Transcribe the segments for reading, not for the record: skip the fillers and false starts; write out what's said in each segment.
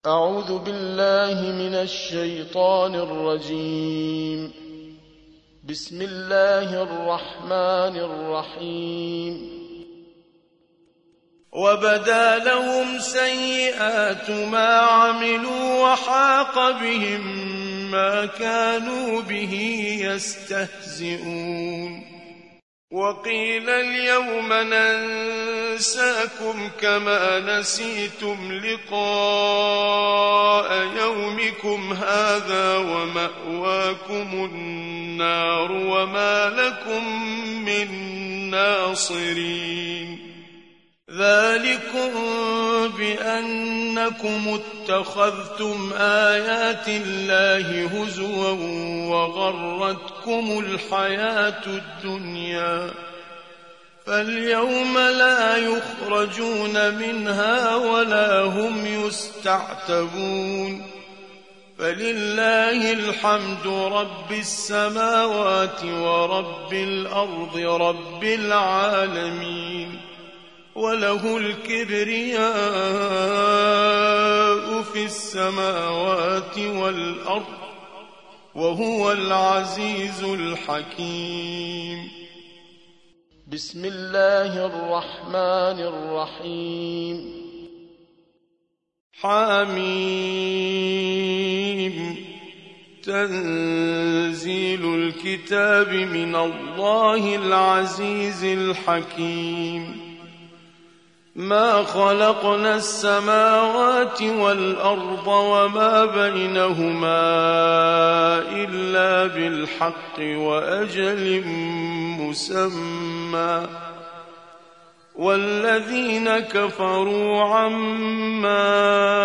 أعوذ بالله من الشيطان الرجيم. بسم الله الرحمن الرحيم. وبدا لهم سيئات ما عملوا وحاق بهم ما كانوا به يستهزئون. وقيل اليوم ننساكم كما نسيتم لقاء يومكم هذا ومأواكم النار وما لكم من ناصرين. ذلكم بأنكم اتخذتم آيات الله هزوا وغرتكم الحياة الدنيا، فاليوم لا يخرجون منها ولا هم يستعتبون. فلله الحمد رب السماوات ورب الأرض رب العالمين، وله الكبرياء في السماوات والأرض وهو العزيز الحكيم. بسم الله الرحمن الرحيم. حميم. تنزيل الكتاب من الله العزيز الحكيم. ما خلقنا السماوات والأرض وما بينهما إلا بالحق وأجل مسمى، والذين كفروا عما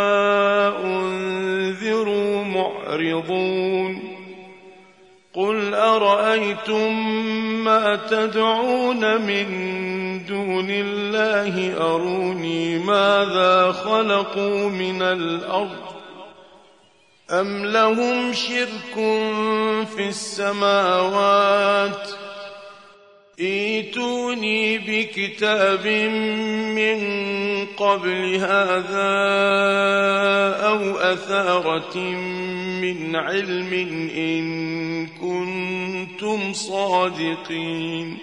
أنذروا معرضون. قل أرأيتم ما تدعون من دون الله أروني ماذا خلقوا من الأرض أم لهم شرك في السماوات ائتوني بكتاب من قبل هذا أو أثارة من علم إن كنتم صادقين.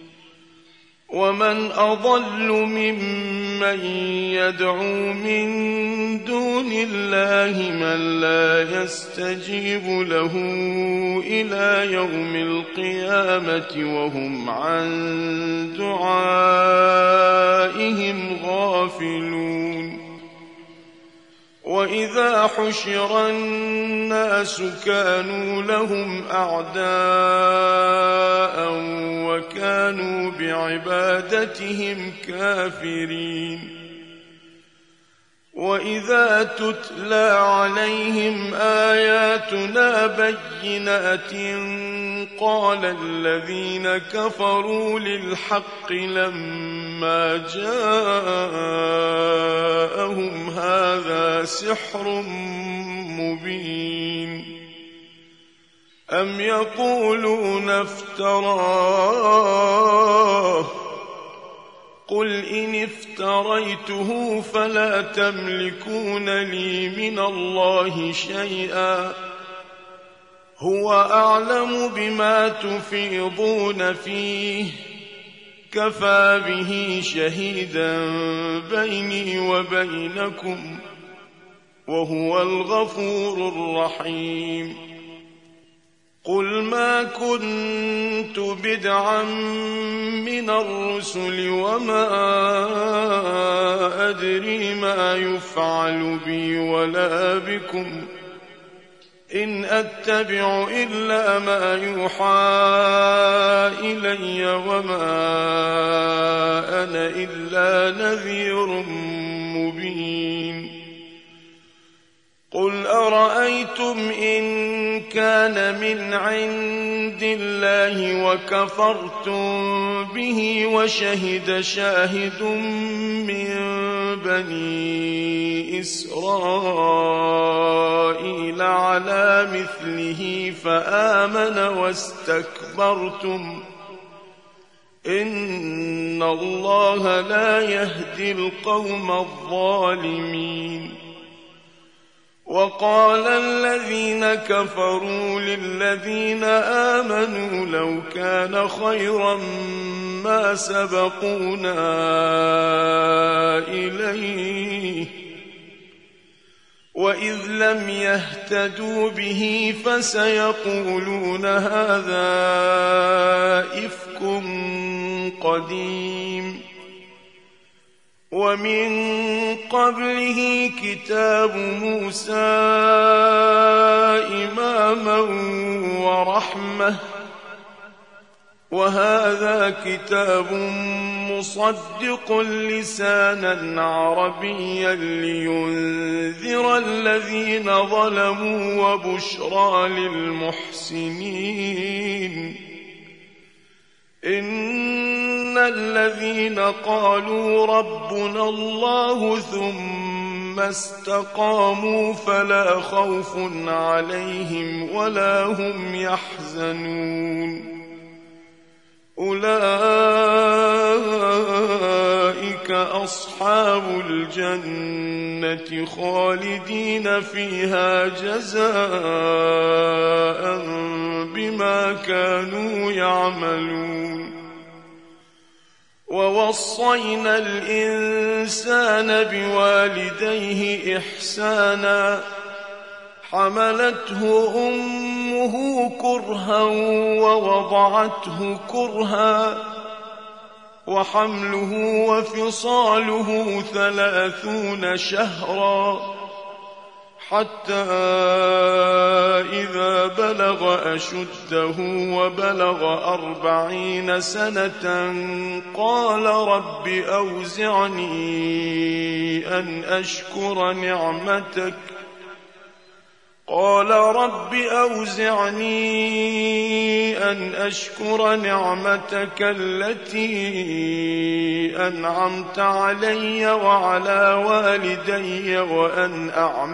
ومن أضل ممن يدعو من دون الله من لا يستجيب له إلى يوم القيامة وهم عن دعائهم غافلون. وإذا حشر الناس كانوا لهم أعداء وكانوا بعبادتهم كافرين. وإذا تتلى عليهم آياتنا بينات قال الذين كفروا للحق لما جاءهم هذا سحر مبين. أم يقولون افتراه قل إن افتريته فلا تملكون لي من الله شيئا هو أعلم بما تفيضون فيه كفى به شهيدا بيني وبينكم وهو الغفور الرحيم. قل ما كنت بدعا من الرسل وما أدري ما يفعل بي ولا بكم إن أتبع إلا ما يوحى إلي وما أنا إلا نذير مبين. قل أرأيتم إن كان من عند الله وكفرتم به وشهد شاهد من بني إسرائيل على مثله فآمن واستكبرتم إن الله لا يهدي القوم الظالمين. وقال الذين كفروا للذين آمنوا لو كان خيرا ما سبقونا إليه وإذ لم يهتدوا به فسيقولون هذا إفك قديم ومن قبله كتاب موسى إماما ورحمة وهذا كتاب مصدق لسانا عربيا لينذر الذين ظلموا وبشرى للمحسنين إن الذين قالوا ربنا الله ثم استقاموا فلا خوف عليهم ولا هم يحزنون أولئك أصحاب الجنة خالدين فيها جزاء بما كانوا يعملون ووصينا الإنسان بوالديه إحسانا حملته أمه كرها ووضعته كرها وحمله وفصاله 30 شهرا حتى إذا بلغ أشده وبلغ 40 سنة قال رب أوزعني أن أشكر نعمتك التي أنعمت علي وعلى والدي وأن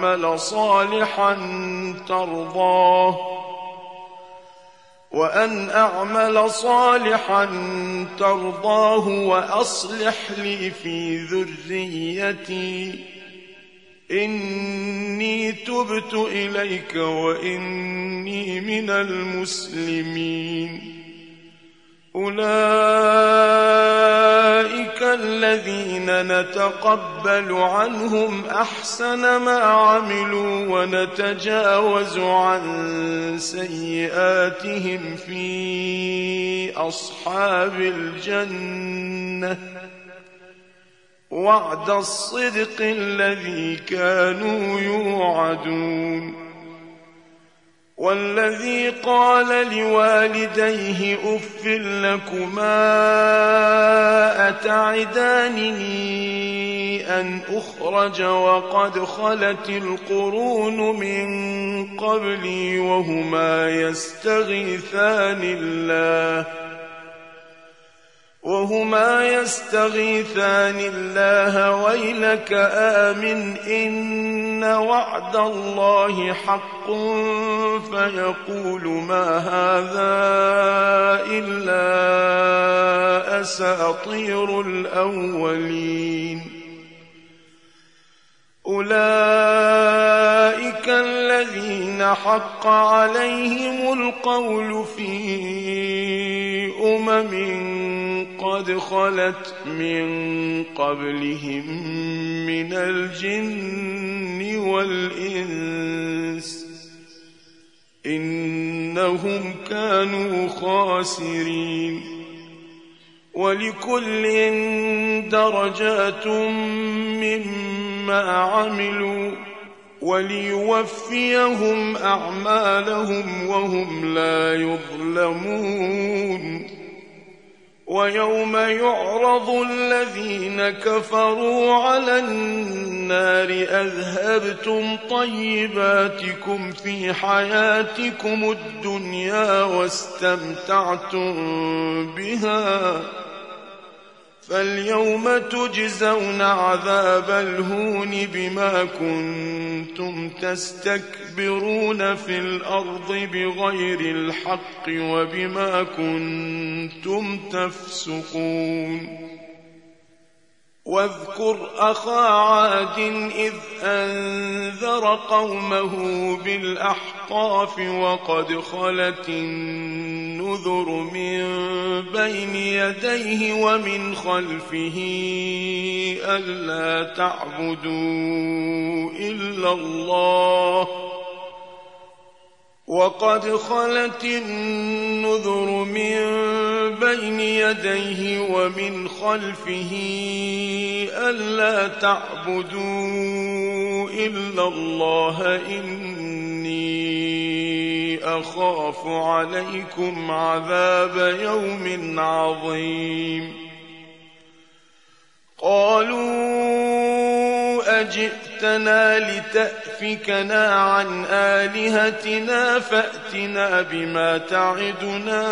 أعمل صالحا ترضاه وأصلح لي في ذريتي إني تبت إليك وإني من المسلمين أولئك الذين نتقبل عنهم أحسن ما عملوا ونتجاوز عن سيئاتهم في أصحاب الجنة وعد الصدق الذي كانوا يوعدون والذي قال لوالديه أف لكما أتعدانني أن أخرج وقد خلت القرون من قبلي وهما يستغيثان الله ويلك آمن إن وعد الله حق فيقول ما هذا إلا أساطير الأولين أولئك الذين حق عليهم القول في قد خلت من قبلهم من الجن والإنس إنهم كانوا خاسرين ولكل درجات مما عملوا وليوفيهم أعمالهم وهم لا يظلمون ويوم يعرض الذين كفروا على النار أذهبتم طيباتكم في حياتكم الدنيا واستمتعتم بها فاليوم تجزون عذاب الهون بما كنتم تستكبرون في الأرض بغير الحق وبما كنتم تفسقون واذكر أخا عاد إذ أنذر قومه بالأحقاف وقد خلت النذر من بين يديه ومن خلفه ألا تعبدوا إلا الله وقد خلت النذر من بين يديه ومن خلفه ألا تعبدوا إلا الله إني أخاف عليكم عذاب يوم عظيم قالوا أجئتنا لتأفكنا عن آلهتنا فأتنا بما تعدنا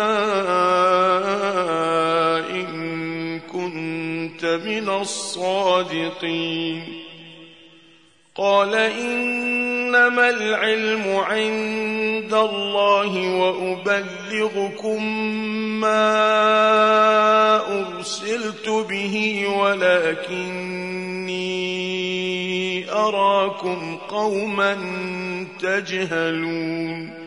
إن كنت من الصادقين قال إنما العلم عند الله وأبلغكم ما أرسلت به ولكني أراكم قوما تجهلون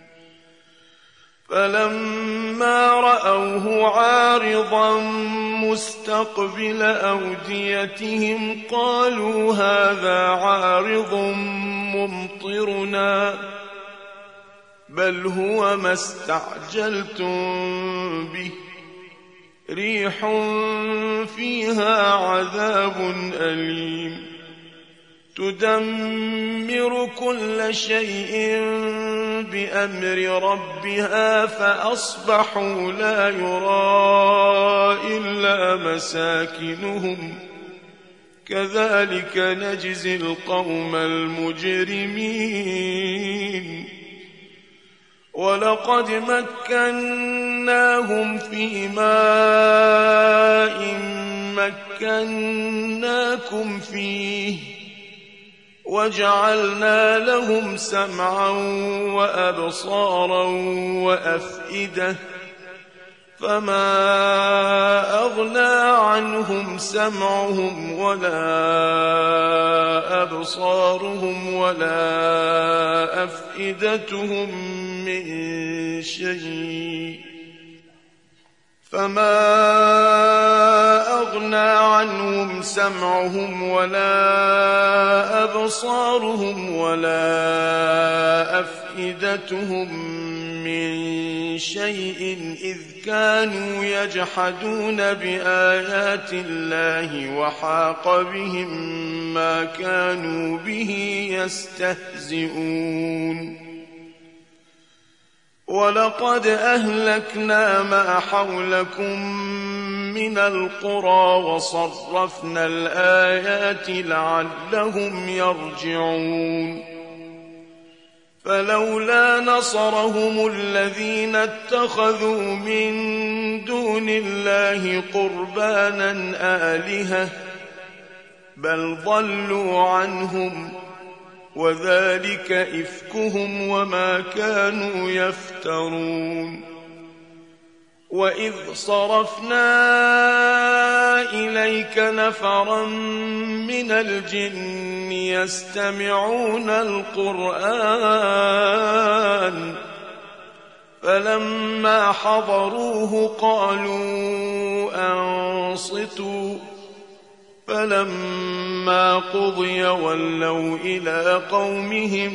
فلما رأوه عارضا مستقبل أوديتهم قالوا هذا عارض ممطرنا بل هو ما استعجلتم به ريح فيها عذاب أليم تدمر كل شيء بأمر ربها فأصبحوا لا يرى إلا مساكنهم كذلك نجزي القوم المجرمين ولقد مكناهم في ماء مكناكم فيه وجعلنا لهم سمعا وأبصارا وأفئدة فما أغنى عنهم سمعهم ولا أبصارهم ولا أفئدتهم من شيء فما أغنى عنهم سمعهم ولا أبصارهم ولا أفئدتهم من شيء إذ كانوا يجحدون بآيات الله وحاق بهم ما كانوا به يستهزئون ولقد أهلكنا ما حولكم من القرى وصرفنا الآيات لعلهم يرجعون فلولا نصرهم الذين اتخذوا من دون الله قربانا آلهة بل ضلوا عنهم وذلك إفكهم وما كانوا يفترون وإذ صرفنا إليك نفرا من الجن يستمعون القرآن فلما حضروه قالوا أنصتوا فلما قضي ولوا إلى قومهم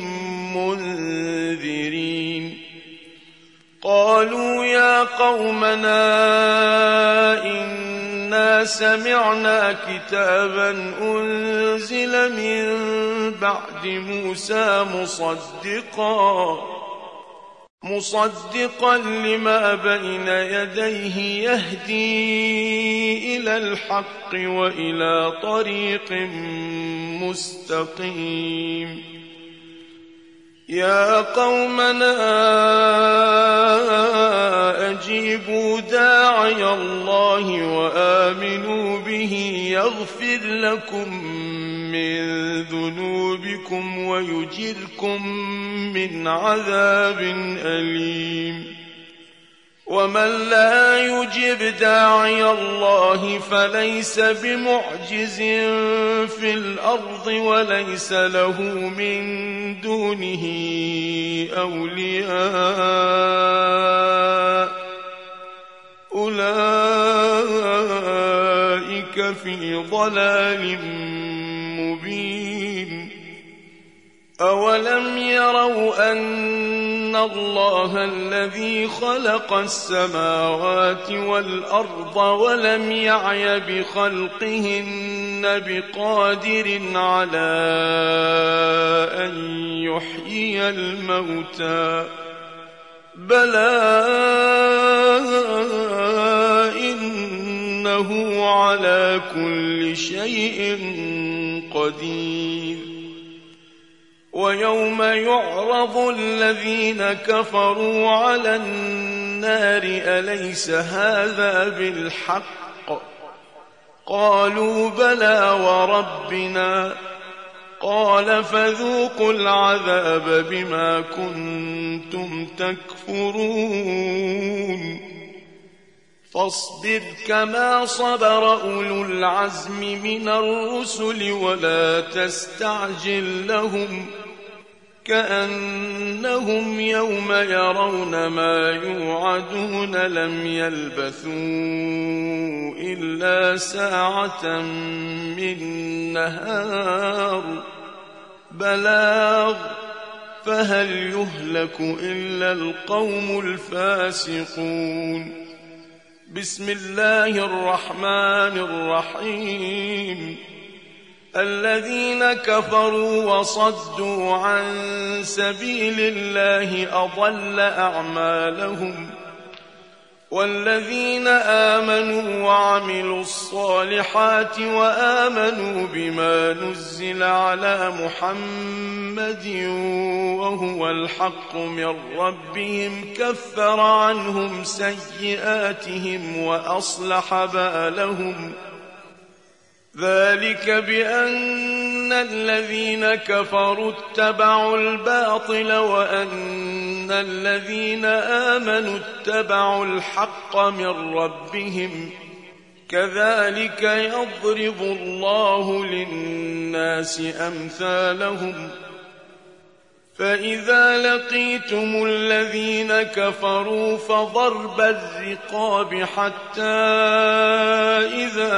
منذرين قالوا يا قومنا إنا سمعنا كتابا أنزل من بعد موسى مصدقا لما بين يديه يهدي إلى الحق وإلى طريق مستقيم يا قومنا أجيبوا داعي الله وآمنوا به يغفر لكم من ذنوبكم ويجركم من عذاب أليم ومن لا يجب داعي الله فليس بمعجز في الأرض وليس له من دونه أولياء أولئك في ضلال مبين أولم يروا أن الله الذي خلق السماوات والأرض ولم يعي بخلقهن بقادر على أن يحيي الموتى بلى إنه على كل شيء قدير ويوم يعرض الذين كفروا على النار أليس هذا بالحق قالوا بلى وربنا قال فذوقوا العذاب بما كنتم تكفرون فاصبر كما صبر أولو العزم من الرسل ولا تستعجل لهم كأنهم يوم يرون ما يوعدون لم يلبثوا إلا ساعة من نهار بلاغ فهل يهلك إلا القوم الفاسقون بسم الله الرحمن الرحيم الذين كفروا وصدوا عن سبيل الله أضل أعمالهم والذين آمنوا وعملوا الصالحات وآمنوا بما نزل على محمد وهو الحق من ربهم كفر عنهم سيئاتهم وأصلح بالهم ذلك بأن الذين كفروا اتبعوا الباطل وأن الذين آمنوا اتبعوا الحق من ربهم كذلك يضرب الله للناس أمثالهم فإذا لقيتم الذين كفروا فضرب الرقاب حتى إذا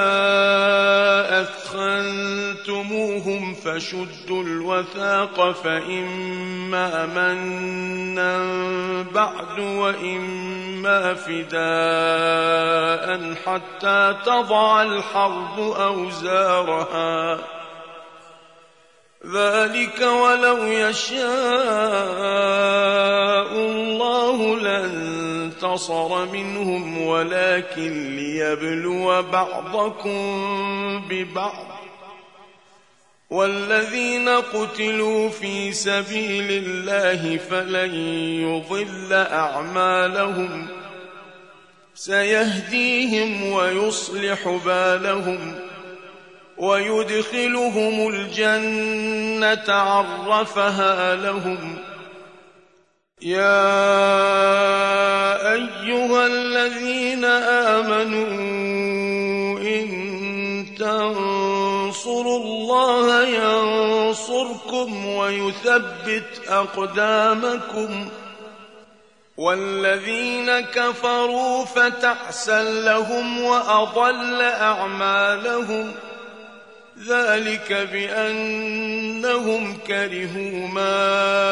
أثخنتموهم فشدوا الوثاق فإما منا بعد وإما فداء حتى تضع الحرب أوزارها ذلك ولو يشاء الله لانتصر منهم ولكن ليبلو بعضكم ببعض والذين قتلوا في سبيل الله فلن يضل أعمالهم سيهديهم ويصلح بالهم ويدخلهم الجنة عرفها لهم يا أيها الذين آمنوا إن تنصروا الله ينصركم ويثبت أقدامكم والذين كفروا فتعسا لهم وأضل أعمالهم ذلك بأنهم كرهوا ما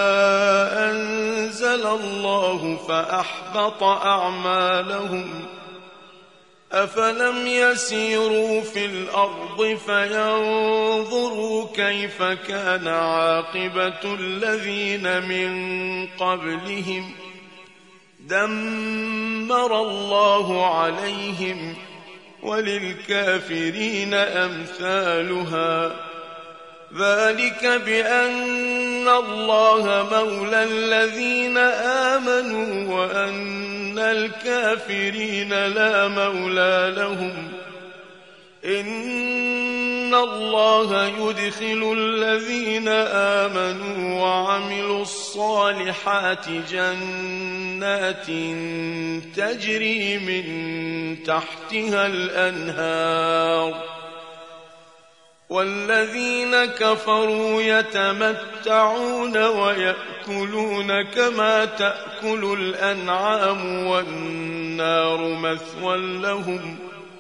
أنزل الله فأحبط أعمالهم أفلم يسيروا في الأرض فينظروا كيف كان عاقبة الذين من قبلهم دمر الله عليهم وللكافرين أمثالها ذلك بأن الله مولى الذين آمنوا وأن الكافرين لا مولى لهم إن إن الله يدخل الذين آمنوا وعملوا الصالحات جنات تجري من تحتها الأنهار والذين كفروا يتمتعون ويأكلون كما تأكل الأنعام والنار مثوى لهم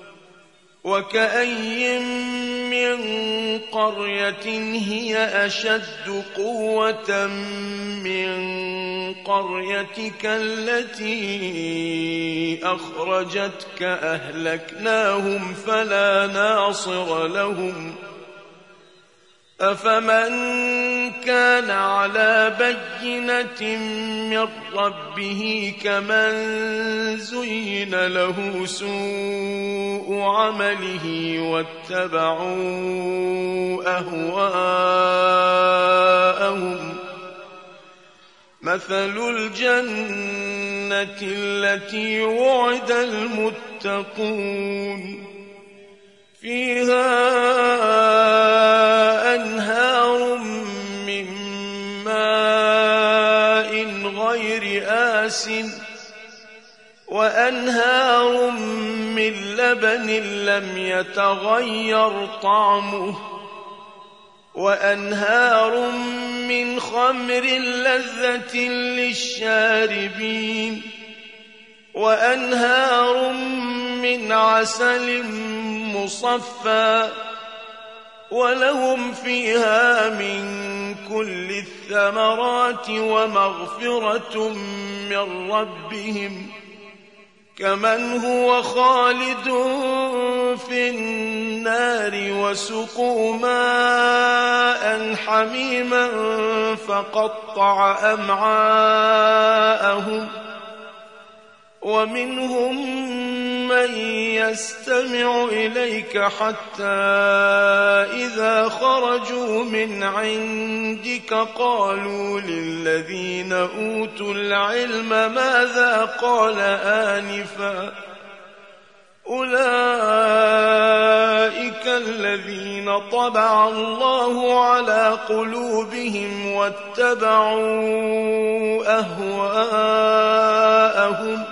وكأي من قرية هي أشد قوة من قريتك التي أخرجتك أهلكناهم فلا ناصر لهم أفمن كان على بينة من ربه كمن زين له سوء عمله واتبعوا أهواءهم مثل الجنة التي وعد المتقون فيها أنهار من ماء غير آسن وأنهار من لبن لم يتغير طعمه وأنهار من خمر لذة للشاربين وأنهار من عسل مصفى ولهم فيها من كل الثمرات ومغفرة من ربهم كمن هو خالد في النار وسقوا ماء حميما فقطع أمعاءهم ومنهم من يستمع إليك حتى إذا خرجوا من عندك قالوا للذين أوتوا العلم ماذا قال آنفا أولئك الذين طبع الله على قلوبهم واتبعوا أهواءهم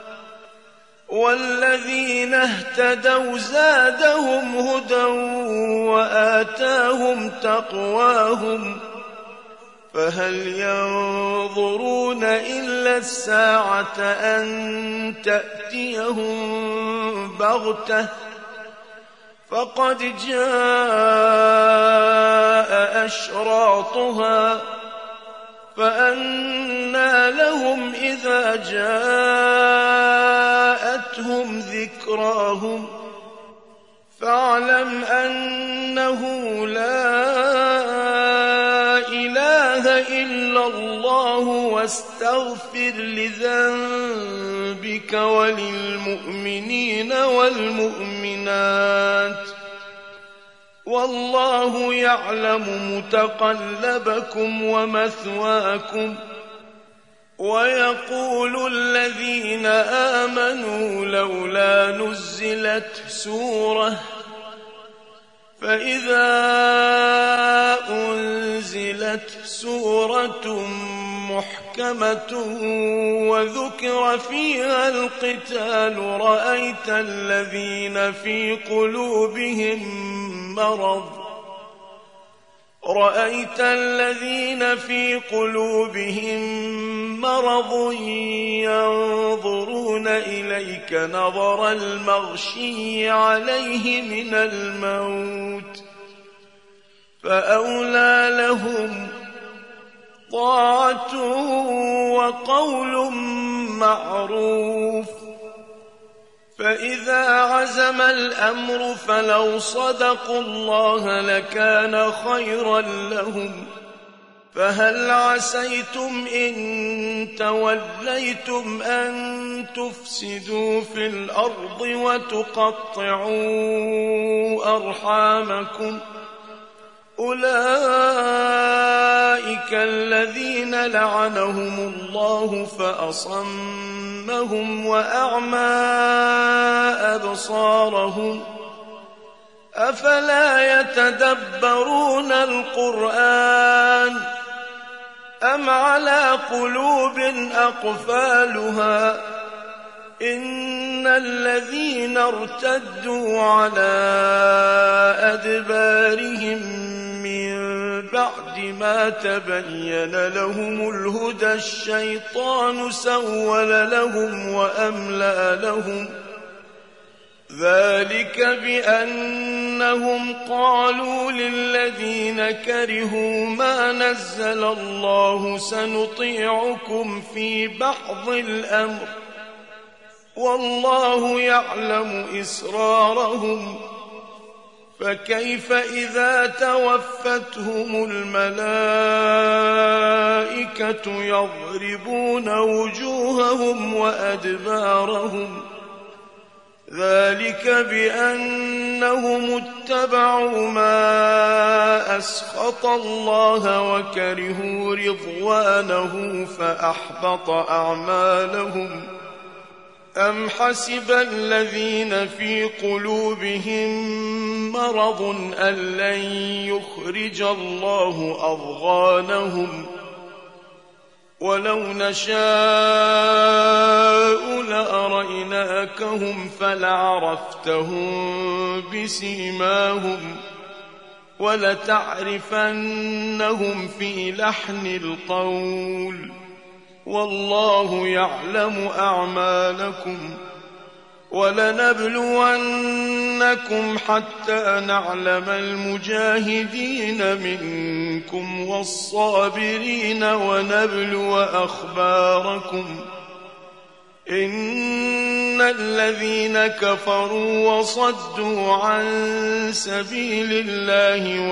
والذين اهتدوا زادهم هدى وآتاهم تقواهم فهل ينظرون إلا الساعة أن تأتيهم بغتة فقد جاء أشراطها فأنى لهم إذا جاءتهم ذكراهم فاعلم أنه لا إله إلا الله واستغفر لذنبك وللمؤمنين والمؤمنات والله يعلم متقلبكم ومثواكم ويقول الذين آمنوا لولا نزلت سورة فإذا أنزلت سورة محكمة وذكر فيها القتال رأيت الذين في قلوبهم مرض ينظرون إليك نظر المغشي عليه من الموت فأولى لهم طاعة وقول معروف فإذا عزم الأمر فلو صدقوا الله لكان خيرا لهم فهل عسيتم إن توليتم أن تفسدوا في الأرض وتقطعوا أرحامكم أولئك الذين لعنهم الله فأصمهم وأعمى أبصارهم أفلا يتدبرون القرآن أم على قلوب أقفالها إن الذين ارتدوا على أدبارهم من بعد ما تبين لهم الهدى الشيطان سول لهم وأملأ لهم ذلك بأنهم قالوا للذين كرهوا ما نزل الله سنطيعكم في بعض الأمر والله يعلم إسرارهم فكيف إذا توفتهم الملائكة يضربون وجوههم وأدبارهم ذلك بأنهم اتبعوا ما أسخط الله وكرهوا رضوانه فأحبط أعمالهم أم حسب الذين في قلوبهم مرض أن لن يخرج الله أضغانهم ولو نشاء لأريناكهم فلعرفتهم بسيماهم ولتعرفنهم في لحن القول والله يعلم أعمالكم ولنبلونكم حتى نعلم المجاهدين منكم والصابرين ونبلو أخباركم إن الذين كفروا وصدوا عن سبيل الله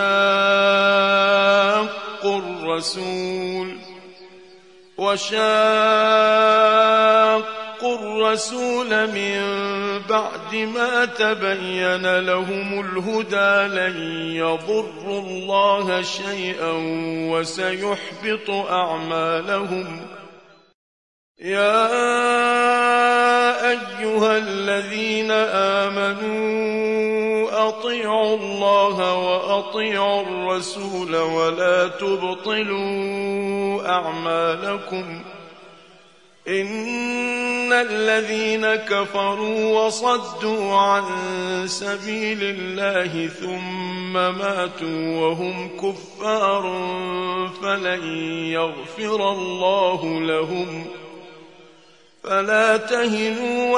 وشاقوا الرسول من بعد ما تبين لهم الهدى لن يضروا الله شيئا وسيحبط أعمالهم يا أيها الذين آمنوا أطيعوا الله وأطيعوا الرسول ولا تبطلوا أعمالكم إن الذين كفروا وصدوا عن سبيل الله ثم ماتوا وهم كفار فلن يغفر الله لهم فلا تهنوا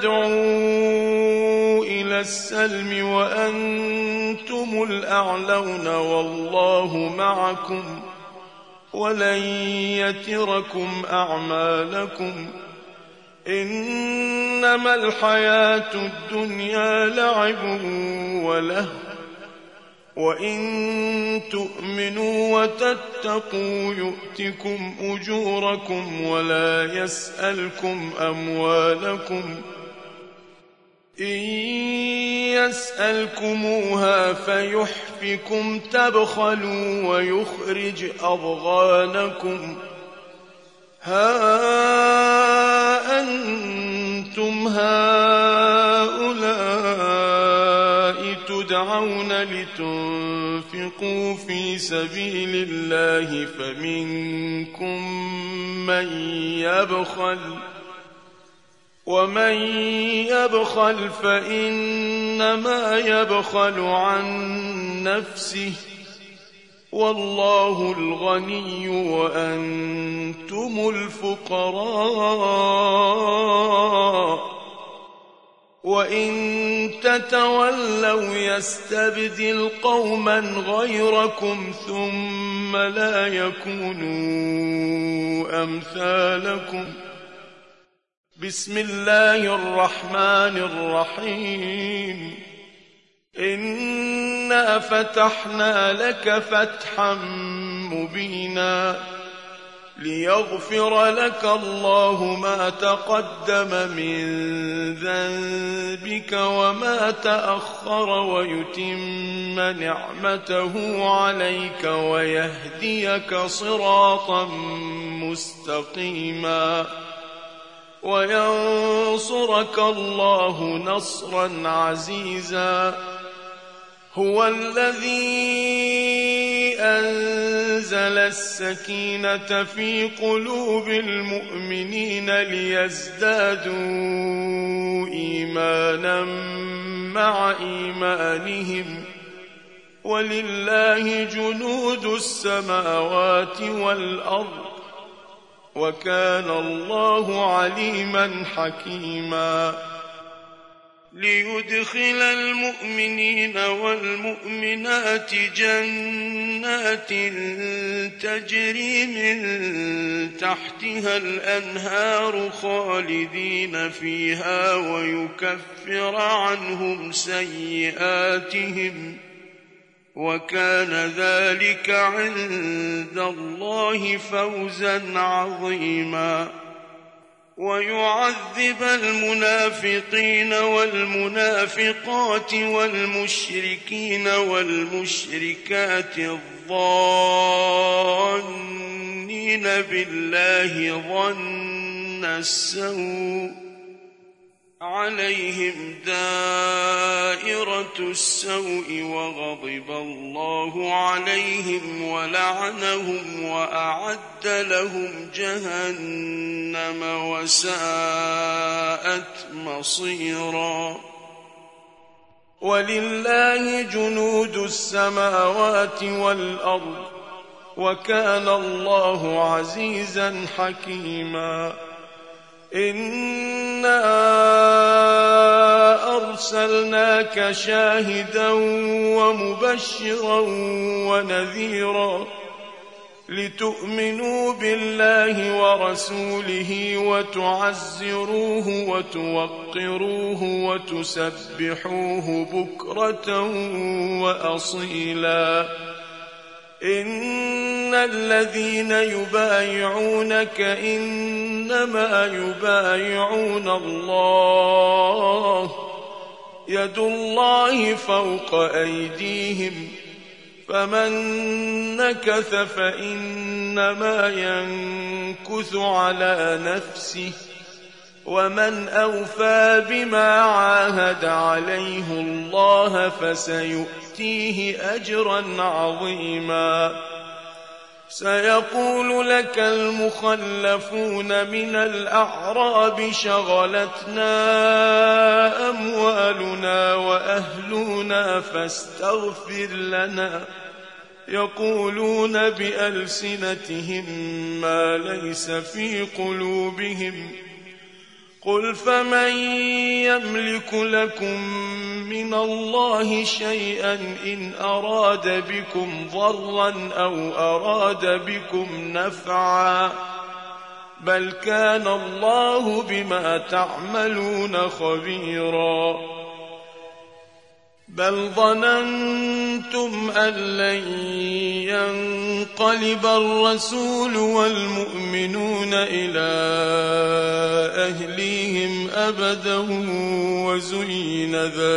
وتدعوا إلى السلم وأنتم الأعلون والله معكم ولن يتركم أعمالكم إنما الحياة الدنيا لعب وله وإن تؤمنوا وتتقوا يؤتكم أجوركم ولا يسألكم أموالكم إن يسألكموها فيحفكم تبخلوا ويخرج أضغانكم ها أنتم هؤلاء تدعون لتنفقوا في سبيل الله فمنكم من يبخل ومن يبخل فإنما يبخل عن نفسه والله الغني وأنتم الفقراء وإن تتولوا يستبدل قوما غيركم ثم لا يكونوا أمثالكم بسم الله الرحمن الرحيم إنا فتحنا لك فتحا مبينا ليغفر لك الله ما تقدم من ذنبك وما تأخر ويتم نعمته عليك ويهديك صراطا مستقيما وينصرك الله نصرا عزيزا هو الذي أنزل السكينة في قلوب المؤمنين ليزدادوا إيمانا مع إيمانهم ولله جنود السماوات والأرض وكان الله عليما حكيما ليدخل المؤمنين والمؤمنات جنات تجري من تحتها الأنهار خالدين فيها ويكفر عنهم سيئاتهم وكان ذلك عند الله فوزا عظيما ويعذب المنافقين والمنافقات والمشركين والمشركات الظانين بالله ظن السوء عليهم دائرة السوء وغضب الله عليهم ولعنهم وأعد لهم جهنم وساءت مصيرا ولله جنود السماوات والأرض وكان الله عزيزا حكيما إنا أرسلناك شاهدا ومبشرا ونذيرا لتؤمنوا بالله ورسوله وتعزروه وتوقروه وتسبحوه بكرة وأصيلا إن الذين يبايعونك إنما يبايعون الله يد الله فوق أيديهم فمن نكث فإنما ينكث على نفسه ومن أوفى بما عاهد عليه الله فسيؤتيه أجرا عظيما سيقول لك المخلفون من الأعراب شغلتنا أموالنا وأهلنا فاستغفر لنا يقولون بألسنتهم ما ليس في قلوبهم قل فمن يملك لكم من الله شيئا إن أراد بكم ضرا أو أراد بكم نفعا بل كان الله بما تعملون خبيرا بل ظننتم أن لن ينقلب الرسول والمؤمنون إلى أهليهم أبدا وزين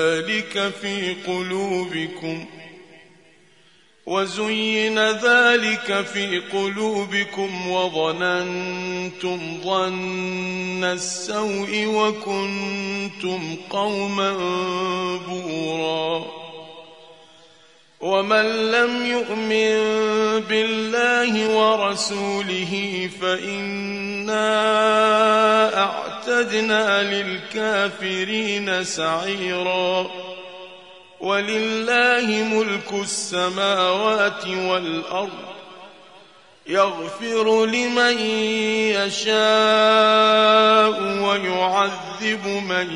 ذلك في قلوبكم وظننتم ظن السوء وكنتم قوما بورا ومن لم يؤمن بالله ورسوله فإنا أعتدنا للكافرين سعيرا ولله ملك السماوات والأرض يغفر لمن يشاء ويعذب من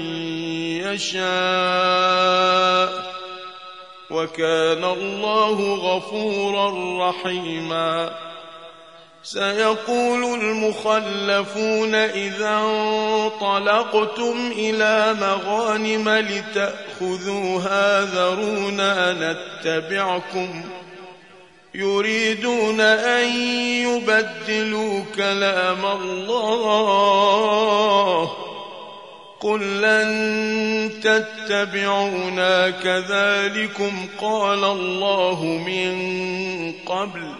يشاء وكان الله غفورا رحيما سيقول المخلفون إذا انطلقتم إلى مغانم لتأخذوها ذرونا نتبعكم يريدون أن يبدلوا كلام الله قل لن تتبعونا كذلكم قال الله من قبل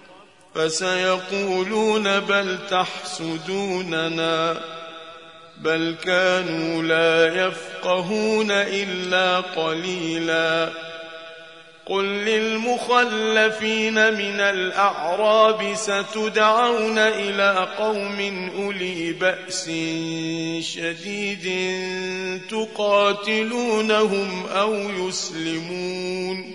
فسيقولون بل تحسدوننا بل كانوا لا يفقهون إلا قليلا قل للمخلفين من الأعراب ستدعون إلى قوم أولي بأس شديد تقاتلونهم أو يسلمون،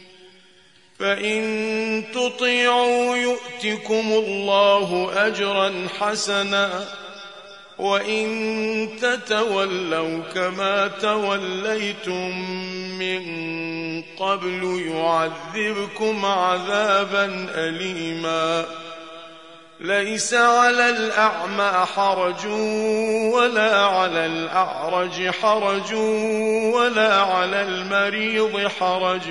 فإن تطيعوا يؤتكم الله أجرا حسنا، وإن تتولوا كما توليتم من قبل يعذبكم عذابا أليما. ليس على الأعمى حرج ولا على الأعرج حرج ولا على المريض حرج،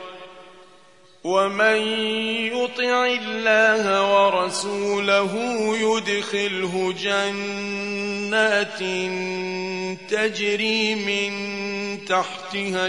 ومن يطع الله ورسوله يدخله جنات تجري من تحتها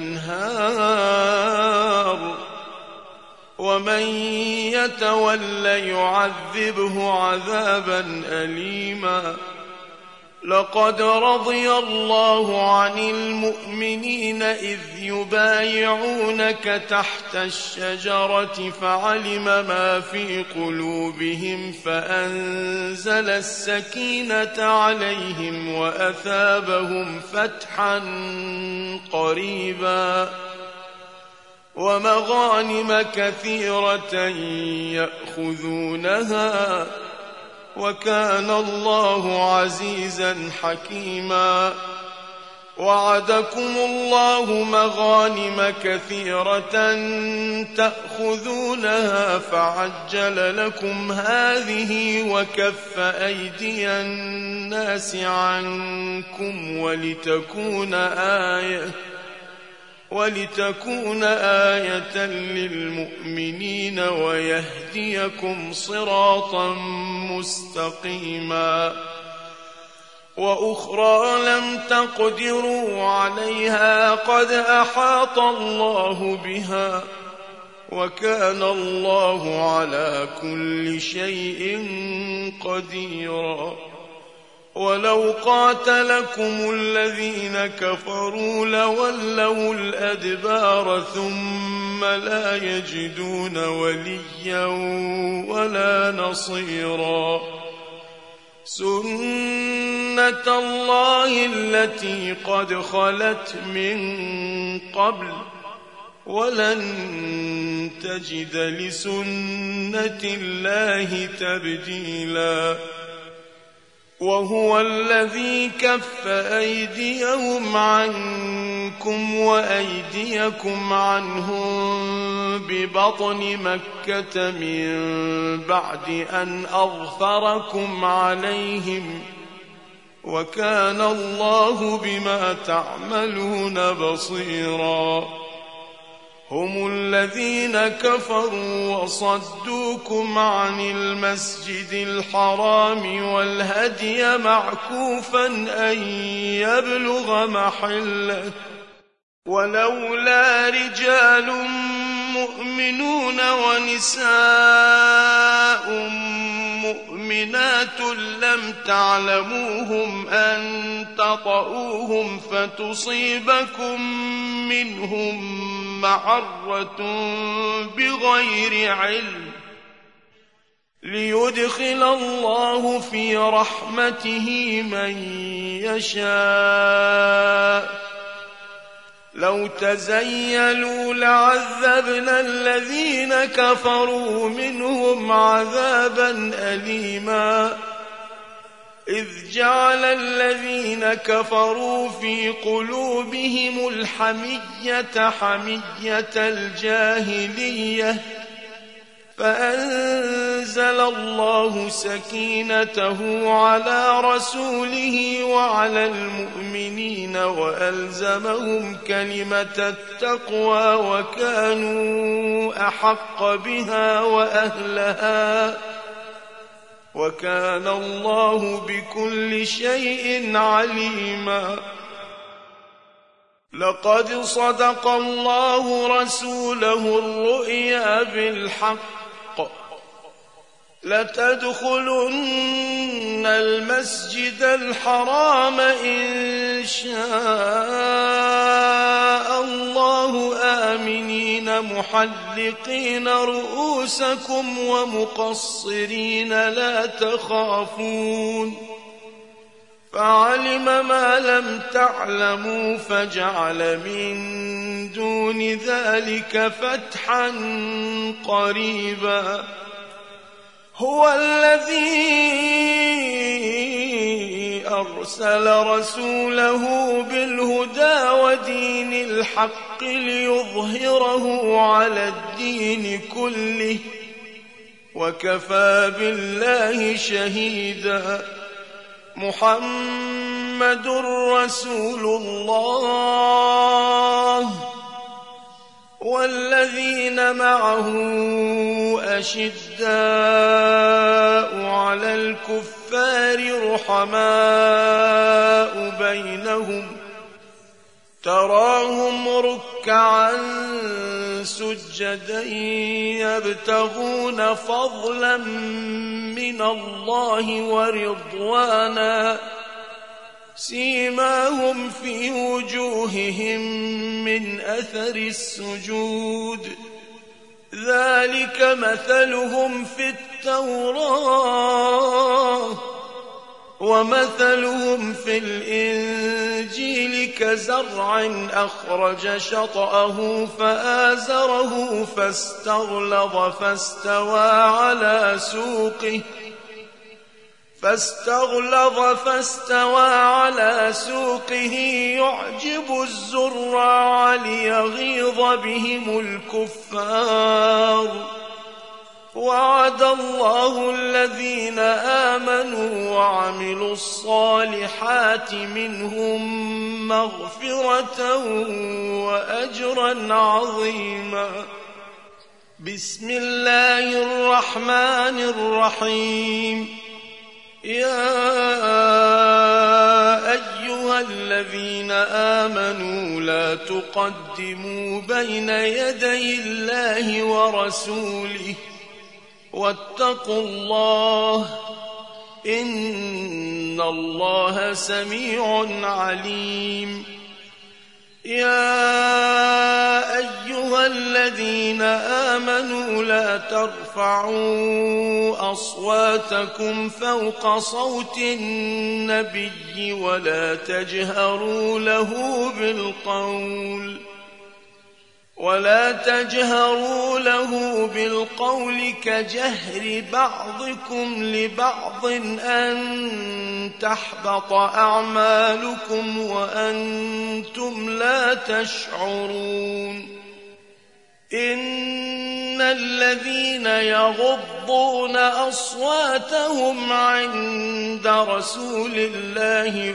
الأنهار، ومن يتول يعذبه عذابا أليما. لقد رضي الله عن المؤمنين إذ يبايعونك تحت الشجرة فعلم ما في قلوبهم فأنزل السكينة عليهم وأثابهم فتحا قريبا ومغانم كثيرة يأخذونها، وكان الله عزيزا حكيما. وعدكم الله مغانم كثيرة تأخذونها فعجل لكم هذه وكف أيدي الناس عنكم ولتكون آية للمؤمنين ويهديكم صراطا مستقيما. وأخرى لم تقدروا عليها قد أحاط الله بها، وكان الله على كل شيء قديرا. ولو قاتلكم الذين كفروا لولوا الأدبار ثم لا يجدون وليا ولا نصيرا. سنة الله التي قد خلت من قبل ولن تجد لسنة الله تبديلا. وهو الذي كف أيديهم عنكم وأيديكم عنهم ببطن مكة من بعد أن أظفركم عليهم، وكان الله بما تعملون بصيرا. هم الذين كفروا وصدوكم عن المسجد الحرام والهدي معكوفا أن يبلغ محله، ولولا رجال مؤمنون ونساء مؤمنات لم تعلموهم أن تطؤوهم فتصيبكم منهم معرة بغير علم ليدخل الله في رحمته من يشاء. لو تزيلوا لعذبنا الذين كفروا منهم عذابا أليما. إذ جعل الذين كفروا في قلوبهم الحمية حمية الجاهلية فأنزل الله سكينته على رسوله وعلى المؤمنين وألزمهم كلمة التقوى وكانوا أحق بها وأهلها، وكان الله بكل شيء عليما. لقد صدق الله رسوله الرؤيا بالحق لتدخلن المسجد الحرام إن شاء الله آمنين محلقين رؤوسكم ومقصرين لا تخافون فعلم ما لم تعلموا فجعل من دون ذلك فتحا قريبا هو الذي أرسل رسوله بالهدى ودين الحق ليظهره على الدين كله وكفى بالله شهيدا محمد رسول الله والذين معه أشداء على الكفار رحماء بينهم تراهم ركعا سجدا يبتغون فضلا من الله ورضوانا سيماهم في وجوههم من أثر السجود ذلك مثلهم في التوراة ومثلهم في الإنجيل كزرع أخرج شطأه فآزره فاستغلظ فاستوى على سوقه يعجب الزراع ليغيظ بهم الكفار وعد الله الذين آمنوا وعملوا الصالحات منهم مغفرة وأجرا عظيما بسم الله الرحمن الرحيم يا أيها الذين آمنوا لا تقدموا بين يدي الله ورسوله واتقوا الله إن الله سميع عليم يا أيها الذين آمنوا لا ترفعوا أصواتكم فوق صوت النبي ولا تجهروا له بالقول كجهر بعضكم لبعض أن تحبط أعمالكم وأنتم لا تشعرون إن الذين يغضون أصواتهم عند رسول الله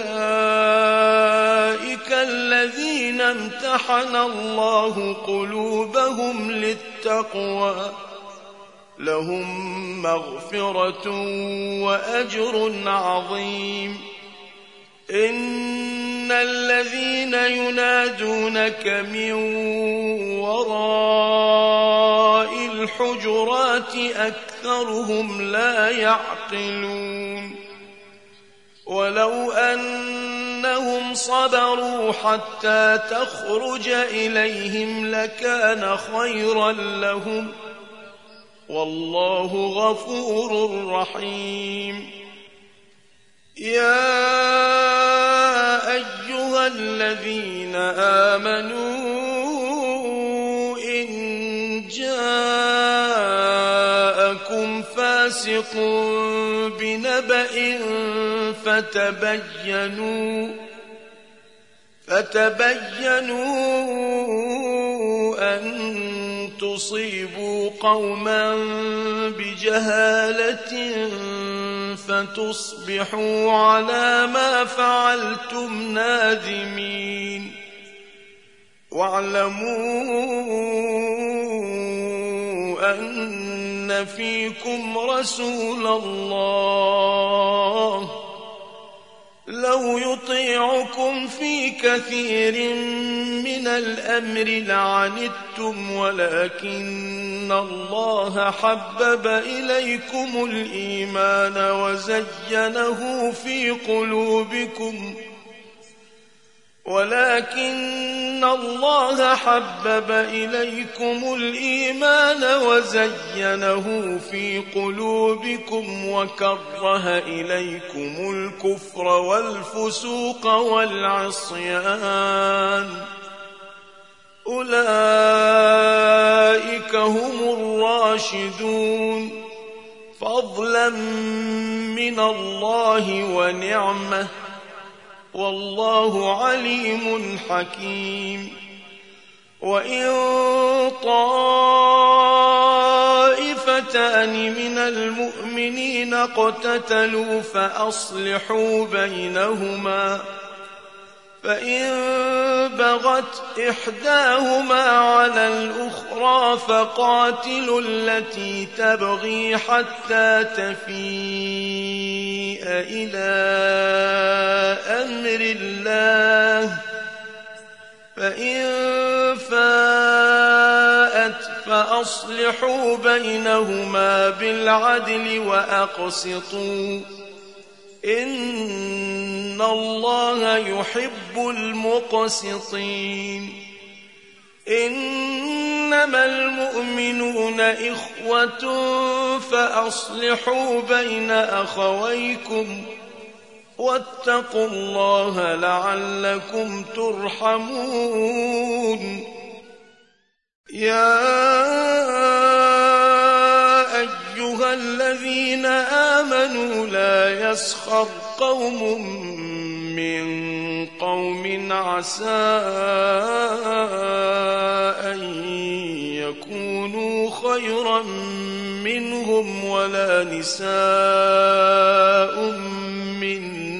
أولئك الذين امتحن الله قلوبهم للتقوى لهم مغفرة وأجر عظيم إن الذين ينادونك من وراء الحجرات أكثرهم لا يعقلون ولو أنهم صبروا حتى تخرج إليهم لكان خيرا لهم والله غفور رحيم يا أيها الذين آمنوا إن جاءكم فاسق بنبأ فتبينوا أن تصيبوا قوما بجهالة فتصبحوا على ما فعلتم نادمين واعلموا أن فيكم رسول الله لو يطيعكم في كثير من الأمر لعنتم ولكن الله حبب إليكم الإيمان وزينه في قلوبكم وكره إليكم الكفر والفسوق والعصيان أولئك هم الراشدون فضلا من الله ونعمة والله عليم حكيم وإن طائفتان من المؤمنين اقتتلوا فأصلحوا بينهما فإن بغت إحداهما على الأخرى فقاتلوا التي تبغي حتى تفيء إلى أمر الله فإن فاءت فأصلحوا بينهما بالعدل وأقسطوا إن الله يحب المقسطين إنما المؤمنون إخوة فأصلحوا بين أخويكم واتقوا الله لعلكم ترحمون يا أيها الذين آمنوا لا يسخر قوم من قوم عسى أن يكونوا خيرا منهم ولا نساء من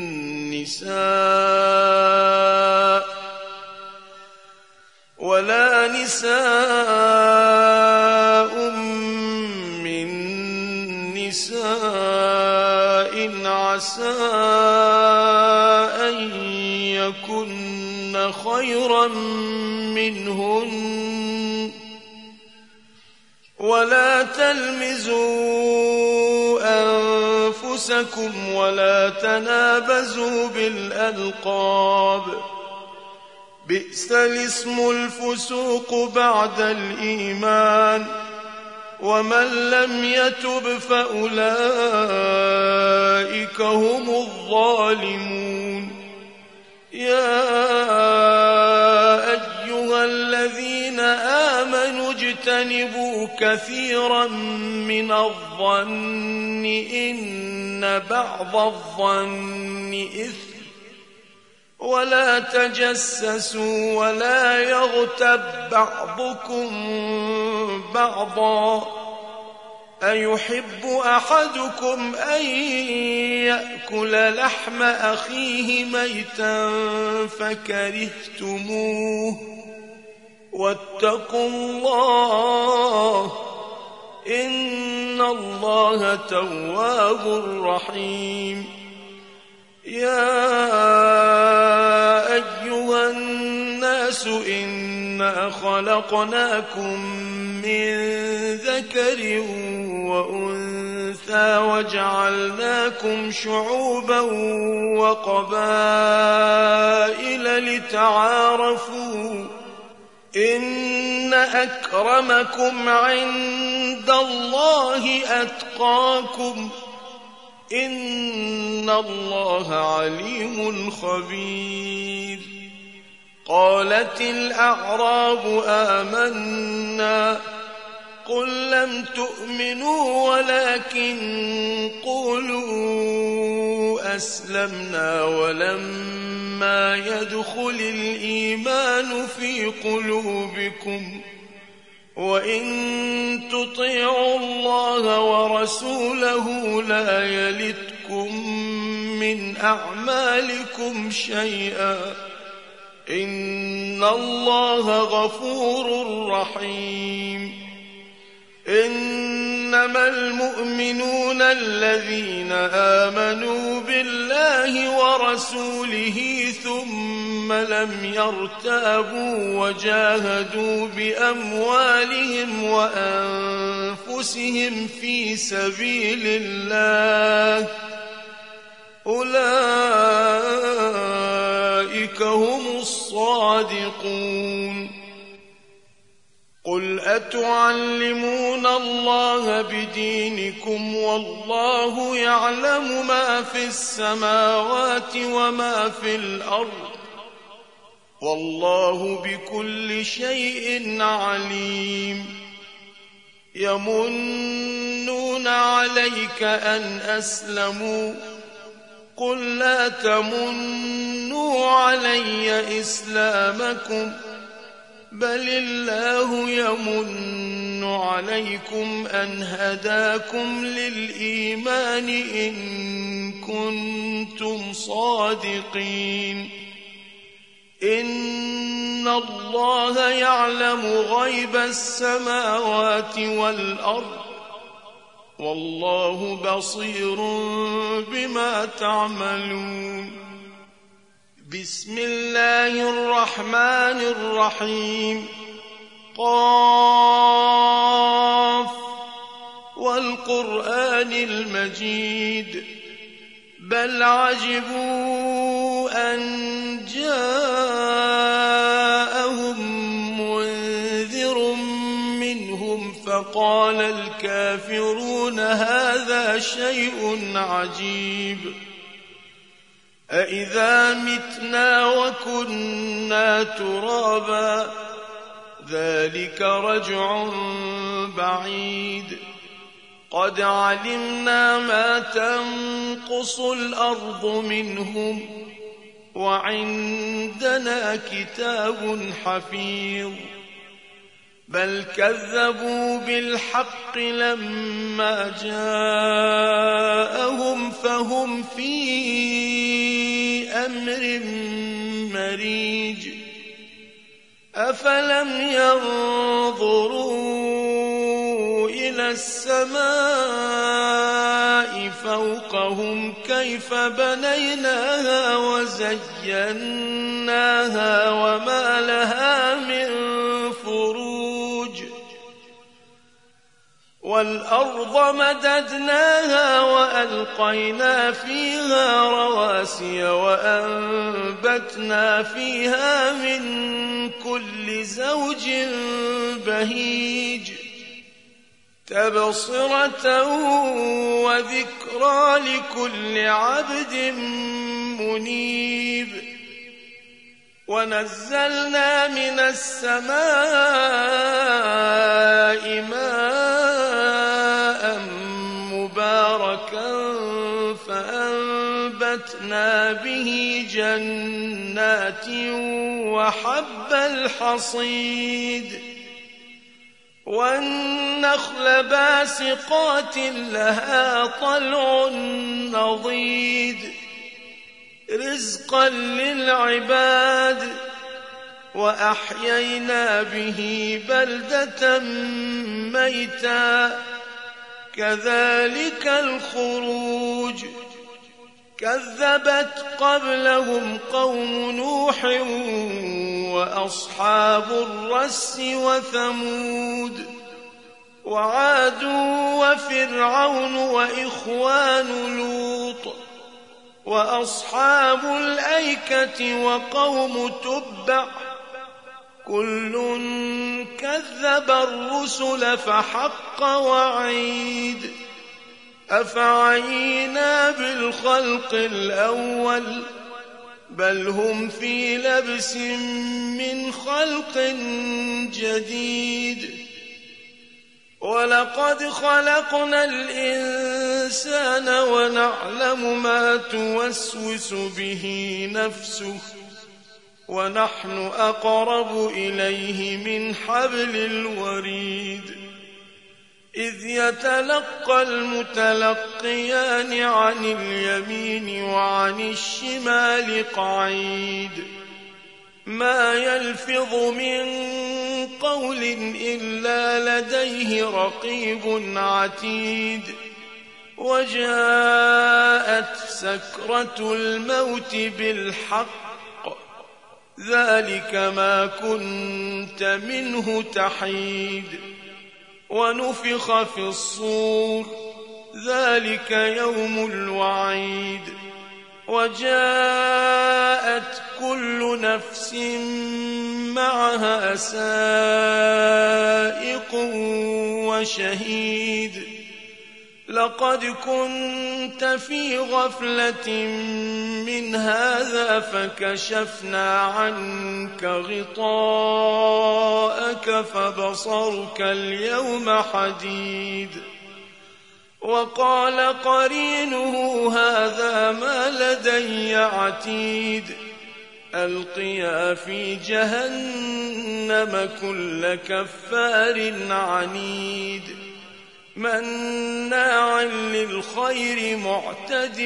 نساء عسى أن يكن خيرا منهن ولا تلمزوا أنفسكم ولا تنابزوا بالألقاب بئس الاسم الفسوق بعد الإيمان ومن لم يتب فأولئك هم الظالمون يا أيها الذين آمنوا اجتنبوا كثيرا من الظن إن بعض الظن إثم ولا تجسسوا ولا يغتب بعضكم بعضا أيحب أحدكم أن يأكل لحم أخيه ميتا فكرهتموه واتقوا الله إن الله تواب رحيم يا أيها الناس إنا خلقناكم من ذكر وأنثى وجعلناكم شعوبا وقبائل لتعارفوا إن أكرمكم عند الله أتقاكم إن الله عليم خبير قالت الأعراب آمنا قل لم تؤمنوا ولكن قولوا أسلمنا ولما يدخل الإيمان في قلوبكم وإن تطيعوا الله ورسوله لا يلتكم من أعمالكم شيئا إن الله غفور رحيم إنما المؤمنون الذين آمنوا بالله ورسوله ثم لم يرتابوا وجاهدوا بأموالهم وأنفسهم في سبيل الله أولئك هم الصادقون. قل أتعلمون الله بدينكم والله يعلم ما في السماوات وما في الأرض والله بكل شيء عليم. يمنون عليك أن أسلموا قل لا تمنوا علي إسلامكم بل الله يمن عليكم أن هداكم للإيمان إن كنتم صادقين. إن الله يعلم غيب السماوات والأرض والله بصير بما تعملون. بسم الله الرحمن الرحيم. قاف والقرآن المجيد بل عجبوا أن جاءهم منذر منهم فقال الكافرون هذا شيء عجيب أإذا متنا وكنا ترابا ذلك رجع بعيد قد علمنا ما تنقص الأرض منهم وعندنا كتاب حفيظ بل كذبوا بالحق لما جاءهم فهم في أمر مريج أفلم ينظروا إلى السماء فوقهم كيف بنيناها وزيناها وما لها من فروج والأرض مددناها وألقينا فيها رواسي وأنبتنا فيها من كل زوج بهيج تبصرة وذكرى لكل عبد منيب ونزلنا من السماء ماء مباركا فأنبتنا به جنات وحب الحصيد والنخل باسقات لها طلع نضيد رزقا للعباد وأحيينا به بلدة ميتا كذلك الخروج كذبت قبلهم قوم نوح وأصحاب الرس وثمود وعاد وفرعون وإخوان لوط وأصحاب الأيكة وقوم تبع كل كذب الرسل فحق وعيد أفعينا بالخلق الأول بل هم في لبس من خلق جديد ولقد خلقنا الإنسان ونعلم ما توسوس به نفسه ونحن أقرب إليه من حبل الوريد إذ يتلقى المتلقيان عن اليمين وعن الشمال قعيد ما يلفظ من قول إلا لديه رقيب عتيد وجاءت سكرة الموت بالحق ذلك ما كنت منه تحيد ونفخ في الصور ذلك يوم الوعيد وجاءت كل نفس معها سائق وشهيد لقد كنت في غفلة من هذا فكشفنا عنك غطاءك فبصرك اليوم حديد وقال قرينه هذا ما لدي عتيد ألقيا في جهنم كل كفار عنيد مناع للخير معتد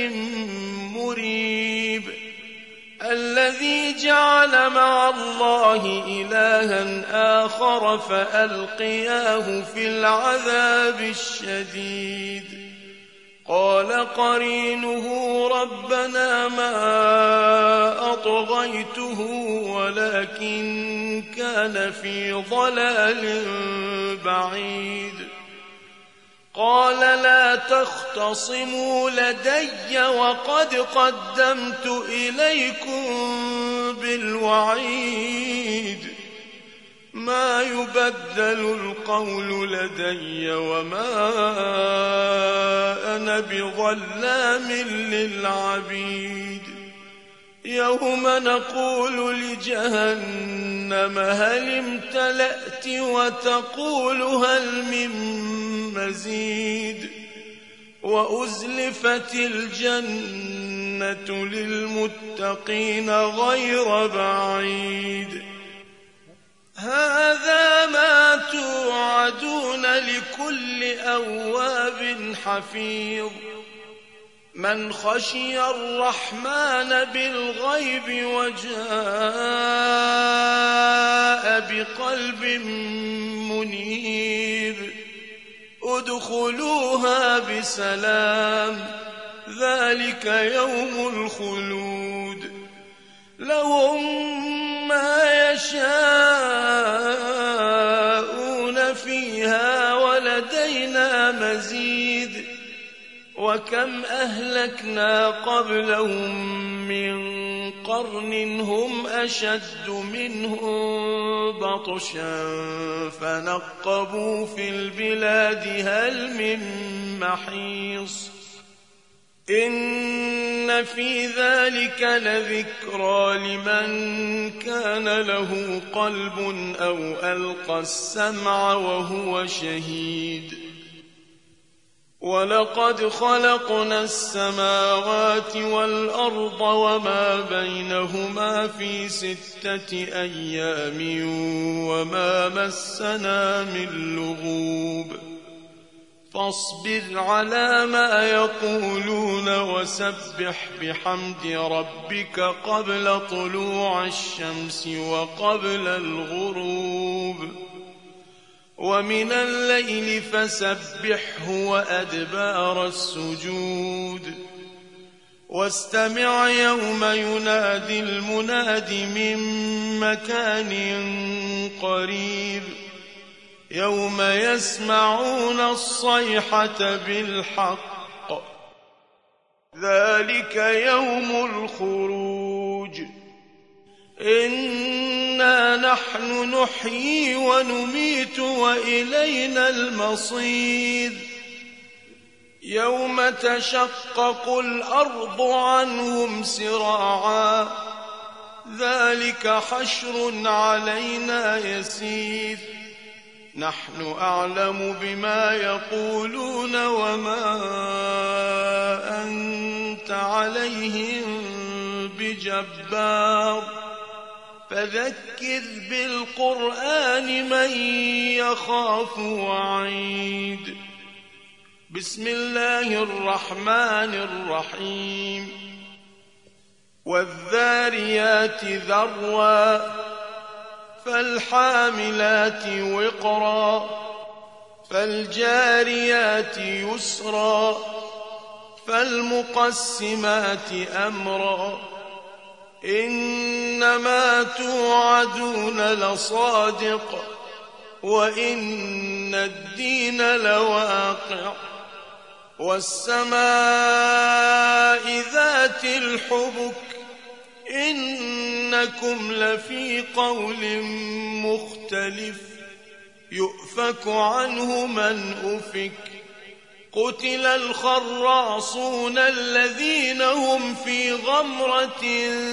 مريب الذي جعل مع الله إلها آخر فألقياه في العذاب الشديد قال قرينه ربنا ما أطغيته ولكن كان في ضلال بعيد قال لا تختصموا لدي وقد قدمت إليكم بالوعيد ما يبدل القول لدي وما أنا بظلام للعبيد يوم نقول لجهنم هل امتلأت وتقول هل من مزيد وأزلفت الجنة للمتقين غير بعيد هذا ما توعدون لكل أواب حفيظ من خشي الرحمن بالغيب وجاء بقلب منيب ادخلوها بسلام ذلك يوم الخلود لهم ما يشاءون فيها ولدينا مزيد وكم أهلكنا قبلهم من قرن هم أشد منهم بطشا فنقبوا في البلاد هل من محيص إن في ذلك لذكرى لمن كان له قلب أو ألقى السمع وهو شهيد ولقد خلقنا السماوات والأرض وما بينهما في 6 أيام وما مسنا من لغوب فاصبر على ما يقولون وسبح بحمد ربك قبل طلوع الشمس وقبل الغروب ومن الليل فسبحه وأدبار السجود واستمع يوم ينادي المناد من مكان قريب يوم يسمعون الصيحة بالحق ذلك يوم الخروج إنا نحن نحيي ونميت وإلينا المصير يوم تشقق الأرض عنهم سراعا ذلك حشر علينا يسير نحن أعلم بما يقولون وما أنت عليهم بجبار فذكر بالقرآن من يخاف وعيد بسم الله الرحمن الرحيم والذاريات ذروا فالحاملات وقرا فالجاريات يسرا فالمقسمات أمرا إنما توعدون لصادق وإن الدين لواقع والسماء ذات الحبك إنكم لفي قول مختلف يؤفك عنه من أفك قتل الخراصون الذين هم في غمرة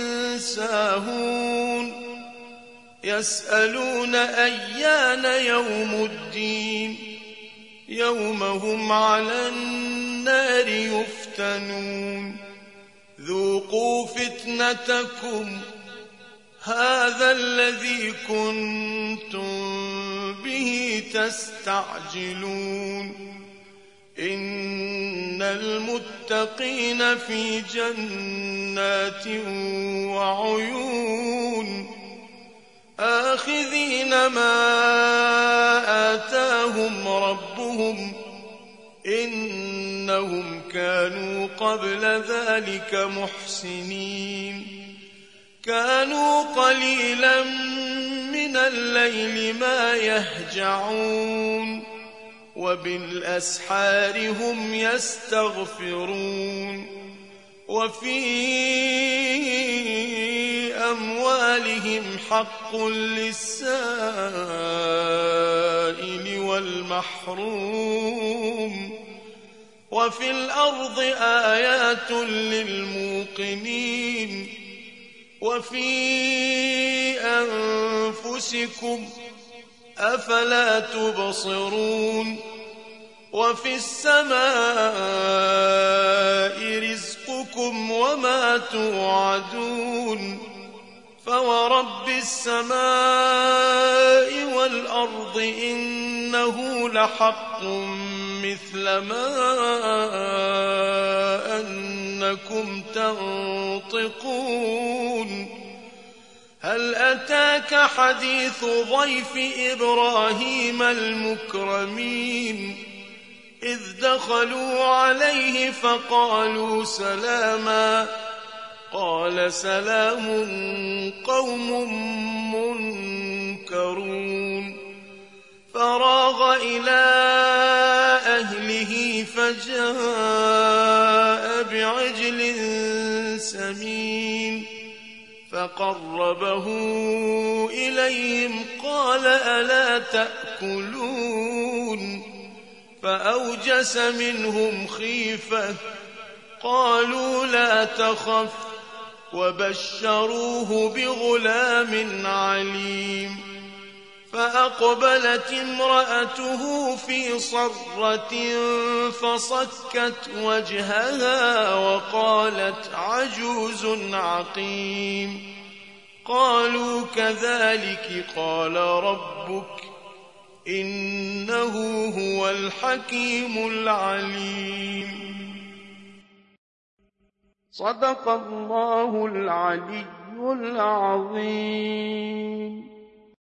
ساهون يسألون أيان يوم الدين يوم هم على النار يفتنون ذوقوا فتنتكم هذا الذي كنتم به تستعجلون إن المتقين في جنات وعيون آخذين ما آتاهم ربهم إنهم كانوا قبل ذلك محسنين كانوا قليلا من الليل ما يهجعون وبالأسحار هم يستغفرون وفي أموالهم حق للسائل والمحروم وفي الأرض آيات للموقنين وفي أنفسكم أفلا تبصرون وفي السماء رزقكم وما توعدون فورب السماء والأرض إنه لحق مثل ما أنكم تنطقون هل أتاك حديث ضيف إبراهيم المكرمين إذ دخلوا عليه فقالوا سلاما قال سلام قوم منكرون فراغ إلى أهله فجاء بعجل سمين فقربه إليهم قال ألا تأكلون فأوجس منهم خيفة قالوا لا تخف وبشروه بغلام عليم فأقبلت امرأته في صرة فصكت وجهها وقالت عجوز عقيم قالوا كذلك قال ربك إنه هو الحكيم العليم صدق الله العلي العظيم.